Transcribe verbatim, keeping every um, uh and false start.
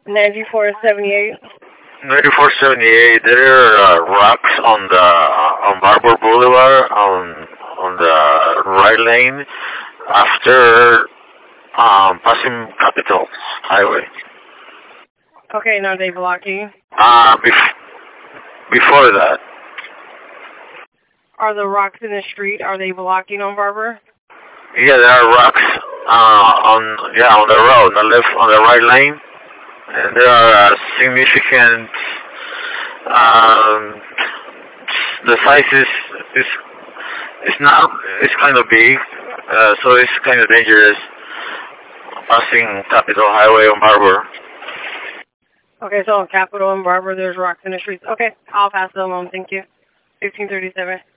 ninety-four seventy-eight. ninety-four seventy-eight. There are uh, rocks on the uh, on Barber Boulevard on on the right lane after um, passing Capitol Highway. Okay, now they blocking. Uh, bef- before that. Are the rocks in the street, are they blocking on Barber? Yeah, there are rocks uh, on yeah on the road, on the left, on the right lane. And there are uh, significant. Um, the size is is is not it's kind of big, uh, so it's kind of dangerous passing Capitol Highway on Barber. Okay, so on Capitol and Barber, there's rocks in the streets. Okay, I'll pass them on. Thank you. fifteen thirty-seven.